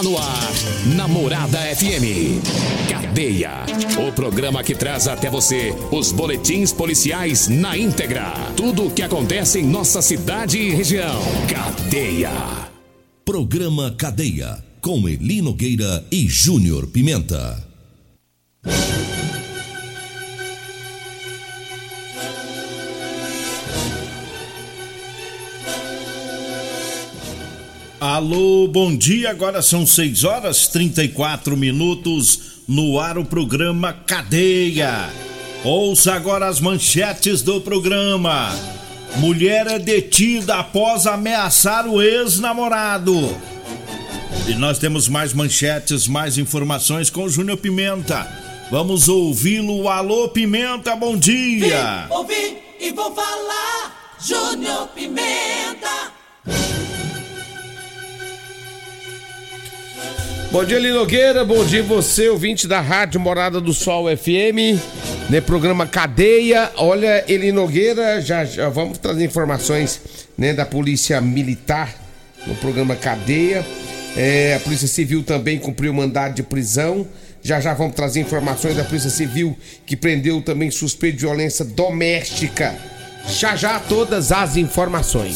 No ar, Namorada FM. Cadeia. O programa que traz até você os boletins policiais na íntegra. Tudo o que acontece em nossa cidade e região. Cadeia. Programa Cadeia. Com Eli Nogueira e Júnior Pimenta. Alô, bom dia, agora são 6h34, no ar o programa Cadeia. Ouça agora as manchetes do programa. Mulher é detida após ameaçar o ex-namorado. E nós temos mais manchetes, mais informações com o Júnior Pimenta. Vamos ouvi-lo. Alô, Pimenta, bom dia. Vim, ouvi e vou falar, Júnior Pimenta. Bom dia, Eli Nogueira, bom dia você, ouvinte da Rádio Morada do Sol FM, né, programa Cadeia. Olha, Eli Nogueira, já vamos trazer informações, né, da Polícia Militar no programa Cadeia. A Polícia Civil também cumpriu mandado de prisão. Já vamos trazer informações da Polícia Civil que prendeu também suspeito de violência doméstica. Já todas as informações.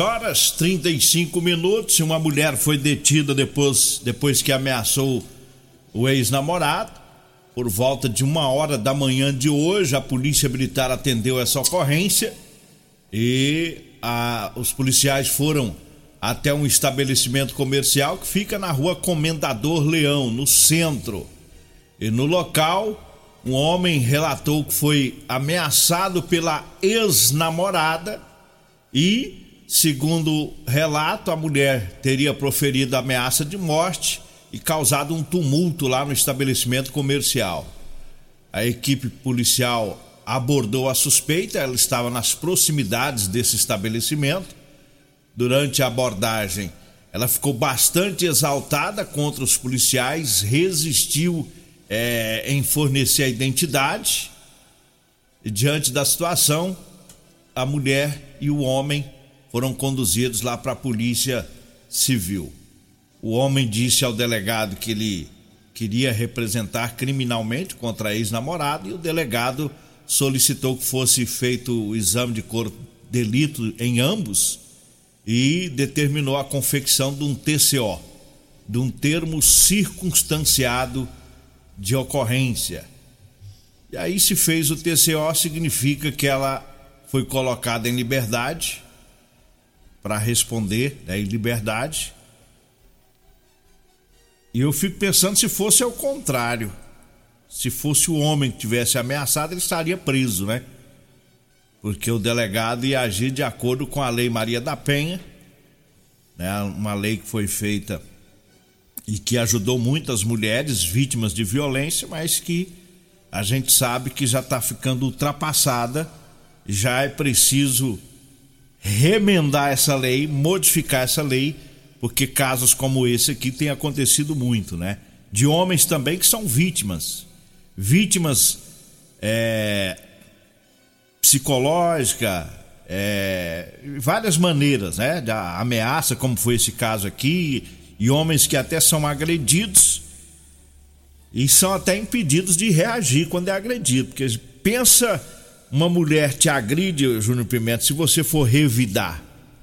6h35. Uma mulher foi detida depois que ameaçou o ex-namorado. Por volta de 1h da manhã de hoje, a Polícia Militar atendeu essa ocorrência e os policiais foram até um estabelecimento comercial que fica na rua Comendador Leão, no centro. E no local, um homem relatou que foi ameaçado pela ex-namorada e, segundo relato, a mulher teria proferido ameaça de morte e causado um tumulto lá no estabelecimento comercial. A equipe policial abordou a suspeita, ela estava nas proximidades desse estabelecimento. Durante a abordagem, ela ficou bastante exaltada contra os policiais, resistiu em fornecer a identidade. E diante da situação, a mulher e o homem foram conduzidos lá para a Polícia Civil. O homem disse ao delegado que ele queria representar criminalmente contra a ex-namorada e o delegado solicitou que fosse feito o exame de corpo de delito em ambos e determinou a confecção de um TCO, de um termo circunstanciado de ocorrência. E aí se fez o TCO, significa que ela foi colocada em liberdade para responder, né, em liberdade. E eu fico pensando se fosse ao contrário, se fosse o homem que tivesse ameaçado, ele estaria preso, né? Porque o delegado ia agir de acordo com a Lei Maria da Penha, né, uma lei que foi feita e que ajudou muitas mulheres vítimas de violência, mas que a gente sabe que já está ficando ultrapassada, já é preciso remendar essa lei, modificar essa lei, porque casos como esse aqui tem acontecido muito, né? De homens também que são vítimas psicológica, várias maneiras, né? Da ameaça, como foi esse caso aqui, e homens que até são agredidos e são até impedidos de reagir quando é agredido, porque pensa, uma mulher te agride, Júnior Pimenta, se você for revidar.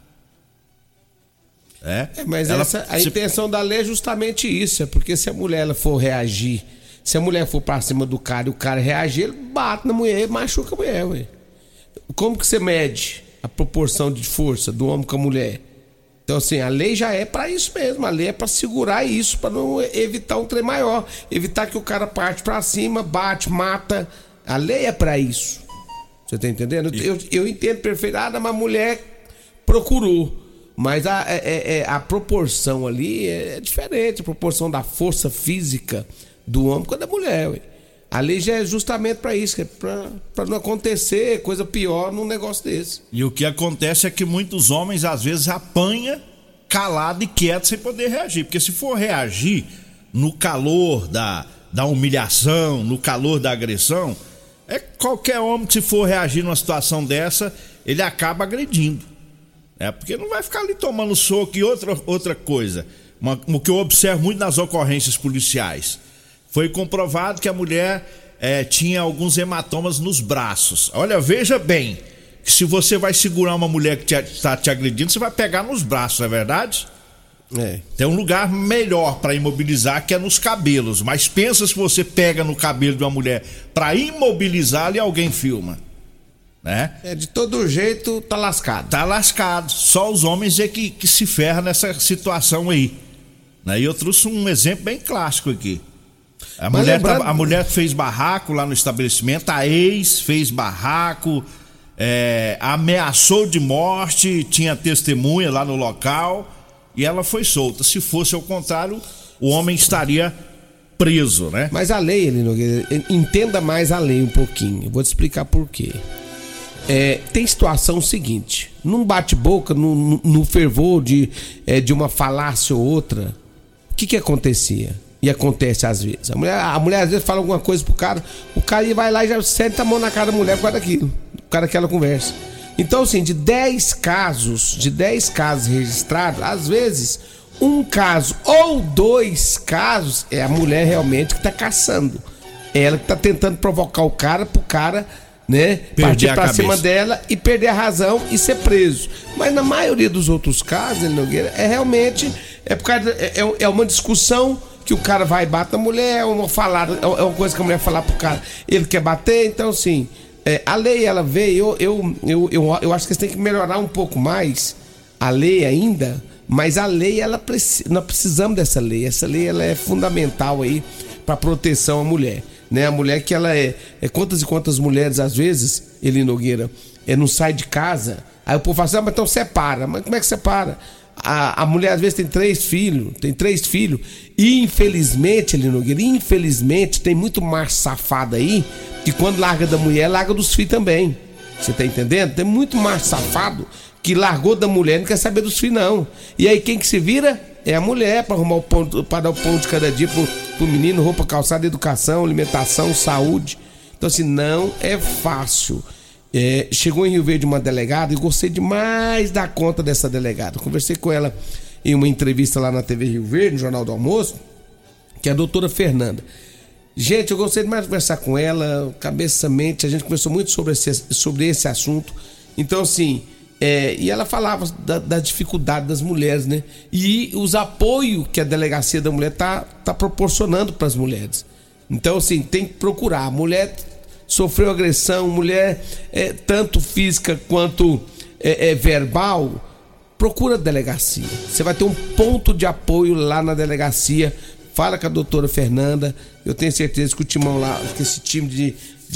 Mas a intenção da lei é justamente isso, é porque se a mulher ela for reagir, se a mulher for pra cima do cara e o cara reagir, ele bate na mulher, machuca a mulher, ué. Como que você mede a proporção de força do homem com a mulher? Então assim, a lei já é pra isso mesmo, a lei é pra segurar isso, pra não evitar um trem maior, evitar que o cara parte pra cima, bate, mata. A lei é pra isso. Você tá entendendo? Eu entendo perfeito, mas a mulher procurou. Mas a proporção ali é diferente, a proporção da força física do homem com a da mulher, ué. A lei já é justamente para isso, para não acontecer coisa pior num negócio desse. E o que acontece é que muitos homens às vezes apanham calado e quieto sem poder reagir, porque se for reagir no calor da humilhação, no calor da agressão, qualquer homem que se for reagir numa situação dessa, ele acaba agredindo. Porque não vai ficar ali tomando soco. E outra coisa, o que eu observo muito nas ocorrências policiais. Foi comprovado que a mulher tinha alguns hematomas nos braços. Olha, veja bem, que se você vai segurar uma mulher que está te agredindo, você vai pegar nos braços, não é verdade? Tem um lugar melhor para imobilizar, que é nos cabelos. Mas pensa se você pega no cabelo de uma mulher para imobilizá-la e alguém filma, né? De todo jeito tá lascado. Tá lascado. Só os homens é que se ferram nessa situação aí, né? E eu trouxe um exemplo bem clássico aqui. A mulher fez barraco lá no estabelecimento, a ex fez barraco, ameaçou de morte, tinha testemunha lá no local. E ela foi solta. Se fosse ao contrário, o homem estaria preso, né? Mas a lei, Eli Nogueira, entenda mais a lei um pouquinho. Eu vou te explicar por quê. Tem situação seguinte: num bate-boca, no fervor de uma falácia ou outra, o que acontecia? E acontece às vezes. A mulher às vezes fala alguma coisa pro cara, o cara vai lá e já senta a mão na cara da mulher por causa daquilo, por causa daquela conversa. Então, assim, de 10 casos registrados, às vezes, um caso ou 2 casos é a mulher realmente que tá caçando. É ela que tá tentando provocar o cara pro cara, né, partir pra cima dela e perder a razão e ser preso. Mas na maioria dos outros casos, Eli Nogueira, realmente por causa uma discussão que o cara vai e bate a mulher, é uma coisa que a mulher falar pro cara, ele quer bater, então assim. A lei, ela veio, eu acho que eles têm que melhorar um pouco mais a lei ainda, mas a lei, nós precisamos dessa lei. Essa lei, ela é fundamental aí para proteção à mulher, né? A mulher que ela quantas e quantas mulheres, às vezes, Eli Nogueira, não sai de casa, aí o povo fala assim, mas então separa. Mas como é que separa? A mulher às vezes tem 3 filhos, e infelizmente, Eli Nogueira, tem muito macho safado aí, que quando larga da mulher, larga dos filhos também. Você tá entendendo? Tem muito macho safado que largou da mulher, não quer saber dos filhos não. E aí quem que se vira? É a mulher, para arrumar para dar o pão de cada dia pro menino, roupa, calçada, educação, alimentação, saúde. Então assim, não é fácil. Chegou em Rio Verde uma delegada e gostei demais da conta dessa delegada. Conversei com ela em uma entrevista lá na TV Rio Verde, no Jornal do Almoço, que é a doutora Fernanda. Gente, eu gostei demais de conversar com ela, cabeça, mente, a gente conversou muito sobre esse assunto. Então assim, e ela falava da dificuldade das mulheres, né? E os apoios que a Delegacia da Mulher tá proporcionando para as mulheres. Então assim, tem que procurar. A mulher sofreu agressão, mulher tanto física quanto verbal, procura a delegacia. Você vai ter um ponto de apoio lá na delegacia. Fala com a doutora Fernanda. Eu tenho certeza que o timão lá, que esse time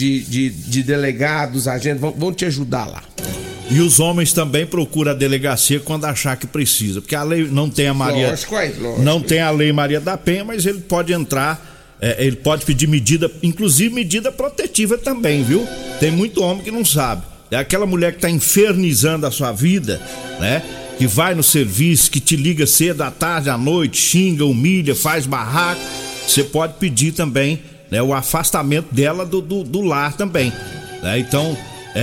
de delegados, agentes, vão te ajudar lá. E os homens também procuram a delegacia quando achar que precisa, porque a lei não tem a Maria, lógico. Não tem a lei Maria da Penha, mas ele pode entrar, ele pode pedir medida, inclusive medida protetiva também, viu? Tem muito homem que não sabe. É aquela mulher que está infernizando a sua vida, né? Que vai no serviço, que te liga cedo, à tarde, à noite, xinga, humilha, faz barraco. Você pode pedir também, né, o afastamento dela do lar também, né? Então,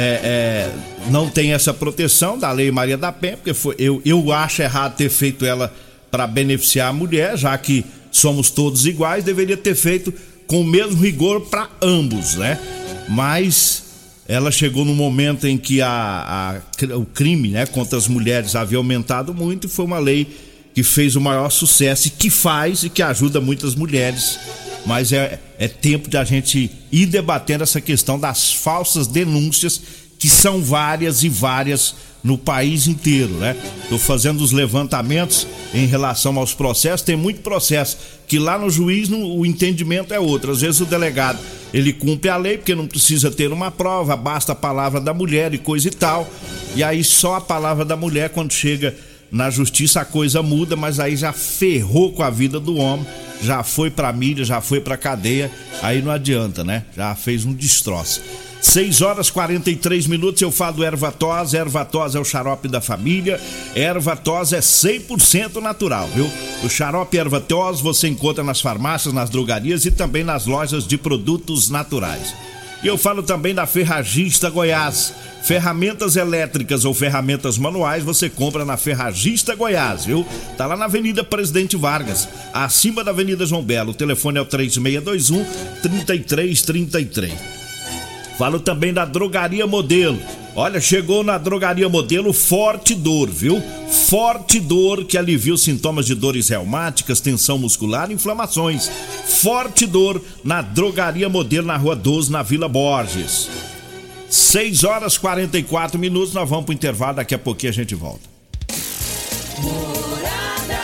não tem essa proteção da Lei Maria da Penha, porque eu acho errado ter feito ela para beneficiar a mulher, já que somos todos iguais, deveria ter feito com o mesmo rigor para ambos, né? Mas ela chegou no momento em que o crime, né, contra as mulheres havia aumentado muito, e foi uma lei que fez o maior sucesso e que faz e que ajuda muitas mulheres. Mas é tempo de a gente ir debatendo essa questão das falsas denúncias, que são várias e várias no país inteiro, né? Estou fazendo os levantamentos em relação aos processos. Tem muito processo que lá no juiz o entendimento é outro. Às vezes o delegado, ele cumpre a lei porque não precisa ter uma prova, basta a palavra da mulher e coisa e tal. E aí só a palavra da mulher, quando chega na justiça, a coisa muda, mas aí já ferrou com a vida do homem, já foi pra mídia, já foi pra cadeia, aí não adianta, né? Já fez um destroço. 6h43, eu falo do Erva-Tos. Erva-Tos é o xarope da família. Erva-Tos é 100% natural, viu? O xarope Erva-Tos você encontra nas farmácias, nas drogarias e também nas lojas de produtos naturais. E eu falo também da Ferragista Goiás. Ferramentas elétricas ou ferramentas manuais você compra na Ferragista Goiás, viu? Tá lá na Avenida Presidente Vargas, acima da Avenida João Belo. O telefone é o 3621-3333. Falo também da Drogaria Modelo. Olha, chegou na Drogaria Modelo Forte Dor, viu? Forte Dor, que alivia os sintomas de dores reumáticas, tensão muscular e inflamações. Forte Dor na Drogaria Modelo, na Rua 12, na Vila Borges. 6h44, nós vamos pro intervalo, daqui a pouquinho a gente volta. Morada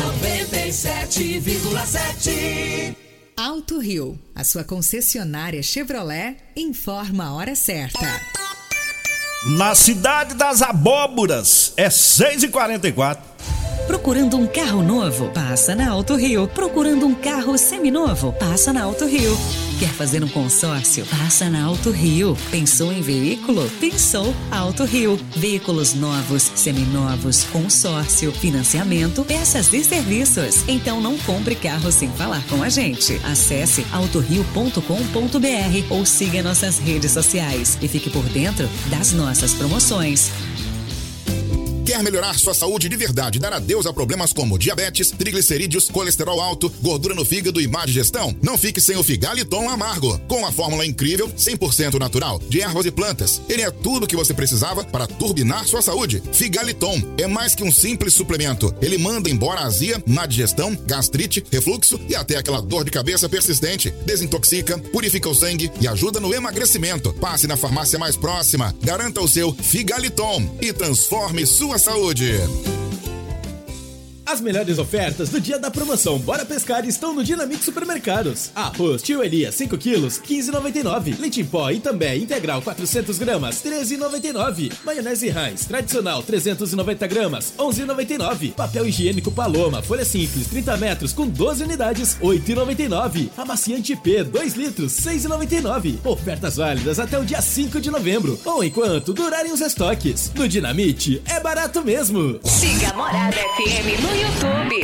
97,7. Alto Rio, a sua concessionária Chevrolet, informa a hora certa. Na Cidade das Abóboras, é 6h44. Procurando um carro novo? Passa na Alto Rio. Procurando um carro seminovo? Passa na Alto Rio. Quer fazer um consórcio? Passa na Alto Rio. Pensou em veículo? Pensou Alto Rio. Veículos novos, seminovos, consórcio, financiamento, peças e serviços. Então não compre carro sem falar com a gente. Acesse autorio.com.br ou siga nossas redes sociais e fique por dentro das nossas promoções. Quer melhorar sua saúde de verdade e dar adeus a problemas como diabetes, triglicerídeos, colesterol alto, gordura no fígado e má digestão? Não fique sem o Figaliton Amargo. Com a fórmula incrível, 100% natural, de ervas e plantas. Ele é tudo o que você precisava para turbinar sua saúde. Figaliton é mais que um simples suplemento. Ele manda embora a azia, má digestão, gastrite, refluxo e até aquela dor de cabeça persistente. Desintoxica, purifica o sangue e ajuda no emagrecimento. Passe na farmácia mais próxima. Garanta o seu Figaliton e transforme sua saúde. As melhores ofertas do dia da promoção Bora Pescar estão no Dinamite Supermercados. Arroz Tio Elias 5 quilos, 15,99. Leite em pó Itambé integral 400 gramas, 13,99. Maionese Heinz tradicional 390 gramas, 11,99. Papel higiênico Paloma folha simples 30 metros com 12 unidades, 8,99. Amaciante P 2 litros, 6,99. Ofertas válidas até o dia 5 de novembro ou enquanto durarem os estoques. No Dinamite é barato mesmo. Siga Morada FM no YouTube.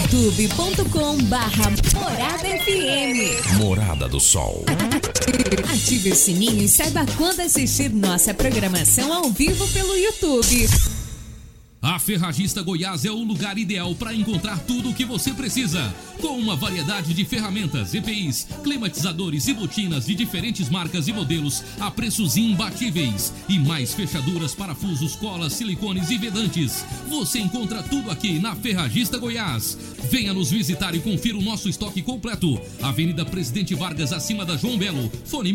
youtube.com/Morada FM. Morada do Sol. Ative o sininho e saiba quando assistir nossa programação ao vivo pelo YouTube. A Ferragista Goiás é o lugar ideal para encontrar tudo o que você precisa. Com uma variedade de ferramentas, EPIs, climatizadores e botinas de diferentes marcas e modelos a preços imbatíveis. E mais fechaduras, parafusos, colas, silicones e vedantes. Você encontra tudo aqui na Ferragista Goiás. Venha nos visitar e confira o nosso estoque completo. Avenida Presidente Vargas, acima da João Belo. Fone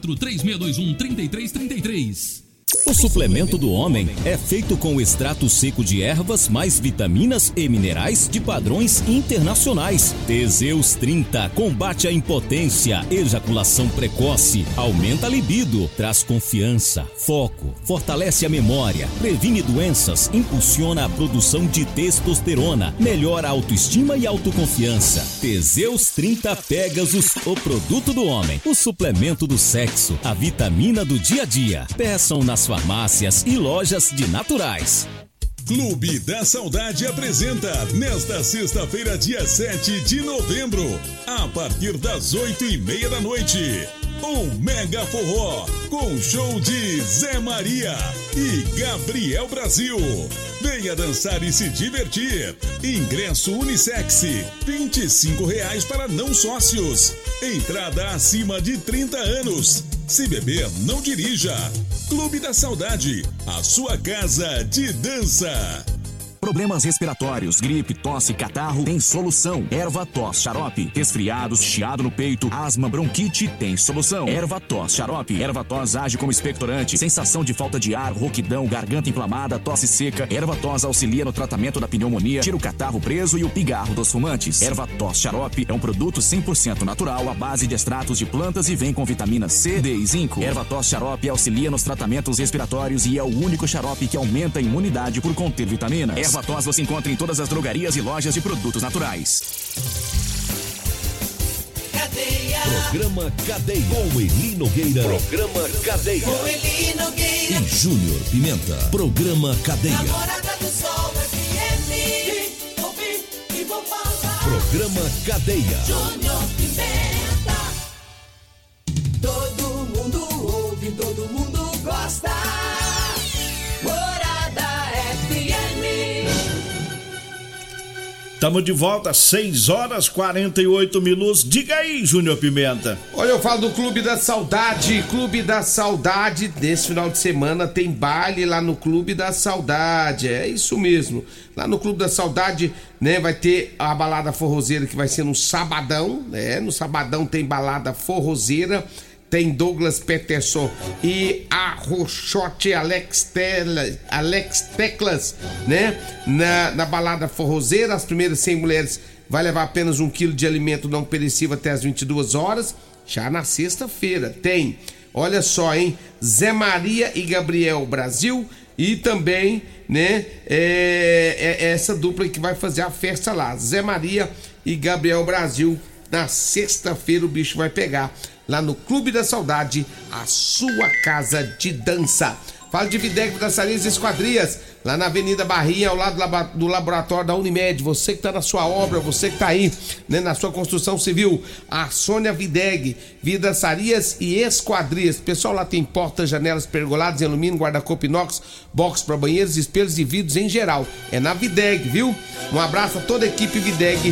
64-3621-3333. O suplemento do homem é feito com extrato seco de ervas mais vitaminas e minerais de padrões internacionais. Teseus 30 combate a impotência, ejaculação precoce, aumenta a libido, traz confiança, foco, fortalece a memória, previne doenças, impulsiona a produção de testosterona, melhora a autoestima e autoconfiança. Teseus 30 Pegasus, o produto do homem, o suplemento do sexo, a vitamina do dia a dia. Peçam nas farmácias e lojas de naturais. Clube da Saudade apresenta nesta sexta-feira, dia 7 de novembro, a partir das 8h30 da noite, um mega forró com show de Zé Maria e Gabriel Brasil. Venha dançar e se divertir. Ingresso unissex, R$25 para não sócios. Entrada acima de 30 anos. Se beber, não dirija. Clube da Saudade, a sua casa de dança. Problemas respiratórios, gripe, tosse, catarro, tem solução. Erva-tos Xarope. Resfriados, chiado no peito, asma, bronquite, tem solução. Erva-tos Xarope. Erva-tos age como expectorante. Sensação de falta de ar, rouquidão, garganta inflamada, tosse seca. Erva-tos auxilia no tratamento da pneumonia, tira o catarro preso e o pigarro dos fumantes. Erva-tos Xarope é um produto 100% natural à base de extratos de plantas e vem com vitamina C, D e zinco. Erva-tos Xarope auxilia nos tratamentos respiratórios e é o único xarope que aumenta a imunidade por conter vitaminas. Erva-tos você encontra em todas as drogarias e lojas de produtos naturais. Cadeia. Programa Cadeia. Com Eli Nogueira. Programa Cadeia. Com Eli Nogueira. E Júnior Pimenta. Programa Cadeia. Morada do Sol FM. Vim, ouvi e vou falar. Programa Cadeia. Júnior Pimenta. Todo mundo Estamos de volta, 6h48. Diga aí, Júnior Pimenta. Olha, eu falo do Clube da Saudade. Clube da Saudade, nesse final de semana tem baile lá no Clube da Saudade. É isso mesmo. Lá no Clube da Saudade, né, vai ter a balada forrozeira que vai ser no sabadão, né? No sabadão tem balada forrozeira. Tem Douglas Peterson e a Rochote Alex Teclas, né? Na balada forrozeira, as primeiras 100 mulheres vai levar apenas 1 quilo de alimento não perecível até as 22 horas. Já na sexta-feira tem, olha só, hein? Zé Maria e Gabriel Brasil e também, né? Essa dupla que vai fazer a festa lá. Zé Maria e Gabriel Brasil. Na sexta-feira o bicho vai pegar. Lá no Clube da Saudade, a sua casa de dança. Fala de Videg Dançarias e Esquadrias, lá na Avenida Barrinha, ao lado do laboratório da Unimed. Você que está na sua obra, você que está aí, né, na sua construção civil, a Sônia Videg, Vidraçarias e Esquadrias. Pessoal, lá tem portas, janelas pergoladas em alumínio, guarda-corpo inox, box para banheiros, espelhos e vidros em geral. É na Videg, viu? Um abraço a toda a equipe Videg.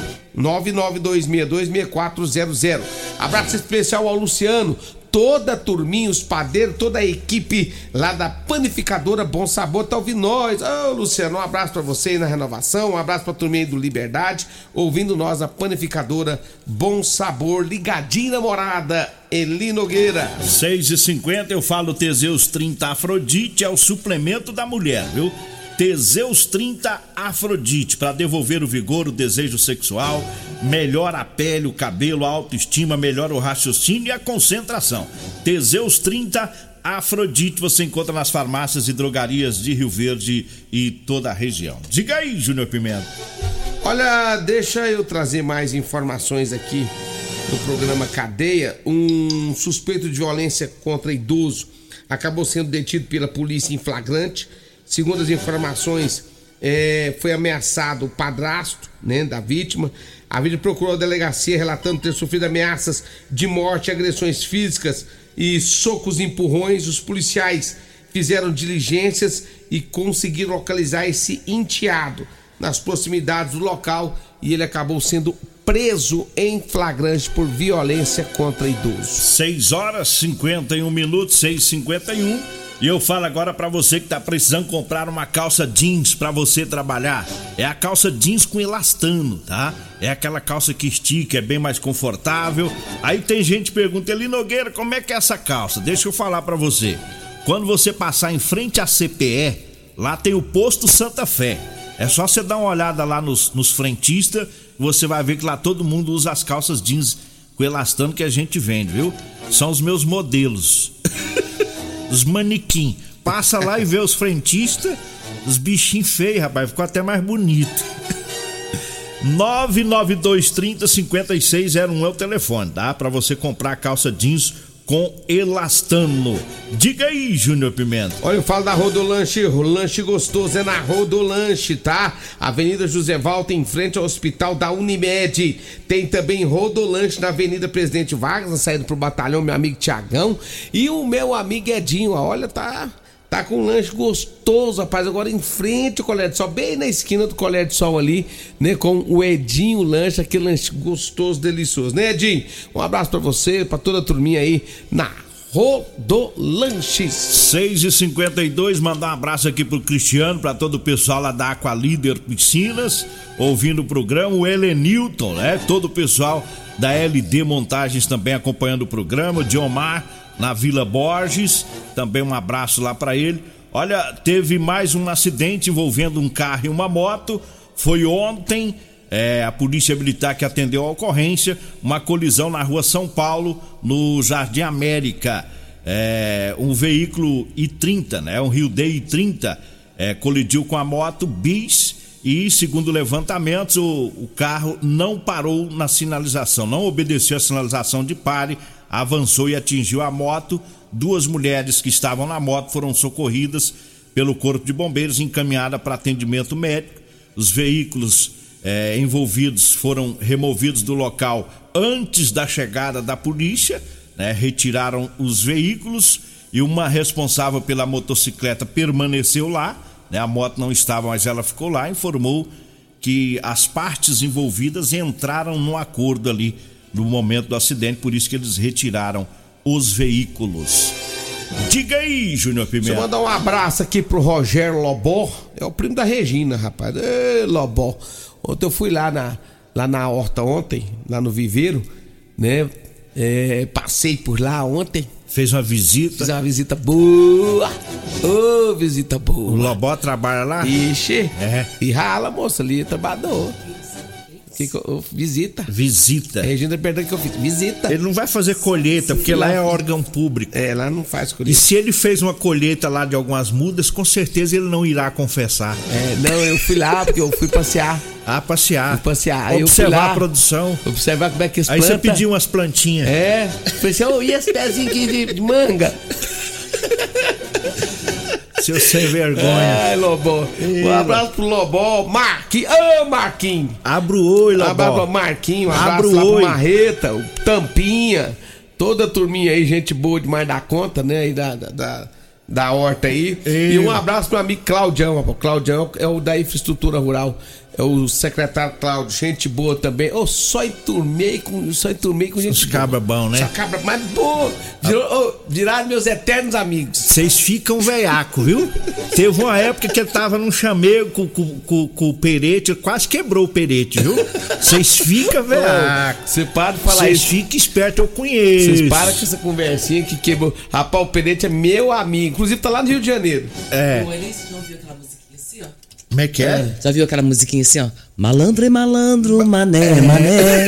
992626400. Abraço especial ao Luciano, toda a turminha, os padeiros, toda a equipe lá da Panificadora Bom Sabor tá ouvindo nós. Ô, Luciano, um abraço pra você aí na renovação, um abraço pra turminha aí do Liberdade, ouvindo nós, a Panificadora Bom Sabor, ligadinho na morada. Eli Nogueira. 6h50, eu falo Teseus 30 Afrodite, é o suplemento da mulher, viu? Teseus 30 Afrodite, para devolver o vigor, o desejo sexual, melhora a pele, o cabelo, a autoestima, melhora o raciocínio e a concentração. Teseus 30 Afrodite você encontra nas farmácias e drogarias de Rio Verde e toda a região. Diga aí, Júnior Pimenta. Olha, deixa eu trazer mais informações aqui do programa Cadeia. Um suspeito de violência contra idoso acabou sendo detido pela polícia em flagrante. Segundo as informações, foi ameaçado o padrasto, né, da vítima. A vítima procurou a delegacia relatando ter sofrido ameaças de morte, agressões físicas e socos e empurrões. Os policiais fizeram diligências e conseguiram localizar esse enteado nas proximidades do local e ele acabou sendo preso em flagrante por violência contra idosos. 6h51, 6h51. E eu falo agora pra você que tá precisando comprar uma calça jeans pra você trabalhar. É a calça jeans com elastano, tá? É aquela calça que estica, é bem mais confortável. Aí tem gente que pergunta, Eli Nogueira, como é que é essa calça? Deixa eu falar pra você. Quando você passar em frente à CPE, lá tem o posto Santa Fé. É só você dar uma olhada lá nos frentistas, você vai ver que lá todo mundo usa as calças jeans com elastano que a gente vende, viu? São os meus modelos. Os manequim. Passa lá e vê os frentistas, os bichinhos feios, rapaz, ficou até mais bonito. 99230-5601 é o telefone, tá? Pra você comprar a calça jeans com elastano. Diga aí, Júnior Pimenta. Olha, eu falo da Rodolanche, o lanche gostoso é na Rodolanche, tá? Avenida José Walter, em frente ao hospital da Unimed. Tem também Rodolanche na Avenida Presidente Vargas, na saída pro batalhão, meu amigo Tiagão. E o meu amigo Edinho, olha, tá com um lanche gostoso, rapaz, agora em frente ao Colégio de Sol, bem na esquina do Colégio de Sol ali, né, com o Edinho Lanche, aquele lanche gostoso, delicioso, né, Edinho? Um abraço pra você, pra toda a turminha aí na Rodolanches. 6h52, mandar um abraço aqui pro Cristiano, pra todo o pessoal lá da Aqualíder Piscinas, ouvindo o programa, o Helenilton, né, todo o pessoal da LD Montagens também acompanhando o programa, o Diomar na Vila Borges, também um abraço lá pra ele. Olha, teve mais um acidente envolvendo um carro e uma moto, foi ontem, a polícia militar que atendeu a ocorrência, uma colisão na rua São Paulo, no Jardim América, um veículo i30, né, um Hyundai i30, colidiu com a moto Bis e, segundo levantamentos, o carro não parou na sinalização, não obedeceu a sinalização de pare, avançou e atingiu a moto. 2 mulheres que estavam na moto foram socorridas pelo Corpo de Bombeiros, encaminhada para atendimento médico. Os veículos envolvidos foram removidos do local antes da chegada da polícia, né? Retiraram os veículos e uma responsável pela motocicleta permaneceu lá, né? A moto não estava, mas ela ficou lá, informou que as partes envolvidas entraram no acordo ali no momento do acidente, por isso que eles retiraram os veículos. Diga aí, Júnior Pimenta. Deixa eu mandar um abraço aqui pro Rogério Lobó, é o primo da Regina, rapaz. Ê, Lobó. Ontem eu fui lá na horta ontem, lá no viveiro, né? Passei por lá ontem. Fez uma visita? Fiz uma visita boa. Ô, visita boa. O Lobó trabalha lá? Ixi. E rala, moça, ali, trabalhador. Visita. Regina pergunta que eu fiz. Visita. Ele não vai fazer colheita, porque lá é órgão público. Lá não faz colheita. E se ele fez uma colheita lá de algumas mudas, com certeza ele não irá confessar. Não, eu fui lá porque eu fui passear. Passear. Fui passear. Aí observar eu fui lá, a produção. Observar como é que eles plantam. Aí você pediu umas plantinhas. Falei assim, e esse pezinho aqui de manga? Seu sem vergonha. Ai, Lobó. Um abraço pro Lobó. Marquinhos. Marquinhos. Abra o oi, Lobó. Um abraço pro Marquinhos. Um abraço lá pro Marreta, o Tampinha. Toda a turminha aí, gente boa demais da conta, né? Aí da horta aí. E um abraço pro amigo Claudião. O Claudião é o da infraestrutura rural. É o secretário Cláudio, gente boa também. Só enturmei com gente. Os cabra bom, né? Só cabra mais boa. Viraram meus eternos amigos. Vocês ficam veiaco, viu? Teve uma época que ele tava num chamego com o perete, quase quebrou o perete, viu? Vocês ficam veiaco. Você para de falar isso. Vocês ficam espertos, eu conheço. Vocês param com essa conversinha que quebrou. Rapaz, o perete é meu amigo. Inclusive tá lá no Rio de Janeiro. Como é que é? Já viu aquela musiquinha assim, ó? Malandro é malandro, mané, mané.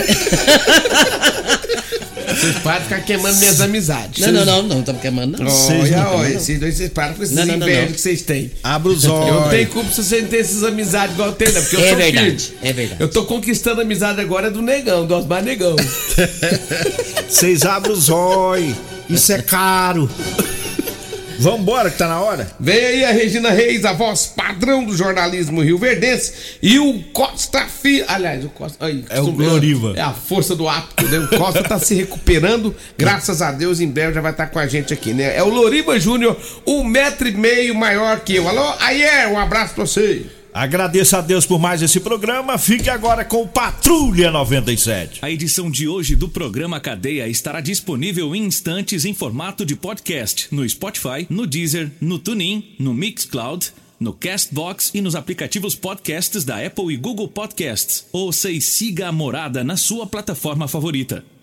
Vocês param de ficar queimando minhas amizades. Não estamos queimando, não. Olha, esses dois, vocês param com esses invejas que vocês têm. Abra os olhos. Eu não tenho culpa se vocês não têm essas amizades igual eu tenho, né? Porque eu sou verdade, filho. é verdade. Eu tô conquistando a amizade agora do Negão, do Osmar Negão. Vocês abrem os olhos. Isso é caro. Vambora que tá na hora. Vem aí a Regina Reis, a voz padrão do jornalismo rioverdense, e o Costa Filho. Aliás, o Costa. Aí, é o Gloriva. É a força do hábito, né? O Costa tá se recuperando, graças a Deus, em breve já vai estar com a gente aqui, né? É o Loriva Júnior, 1,5 m maior que eu. Alô, Ayer, um abraço pra você. Agradeço a Deus por mais esse programa. Fique agora com o Patrulha 97. A edição de hoje do programa Cadeia estará disponível em instantes em formato de podcast no Spotify, no Deezer, no TuneIn, no Mixcloud, no Castbox e nos aplicativos podcasts da Apple e Google Podcasts. Ouça e siga a Morada na sua plataforma favorita.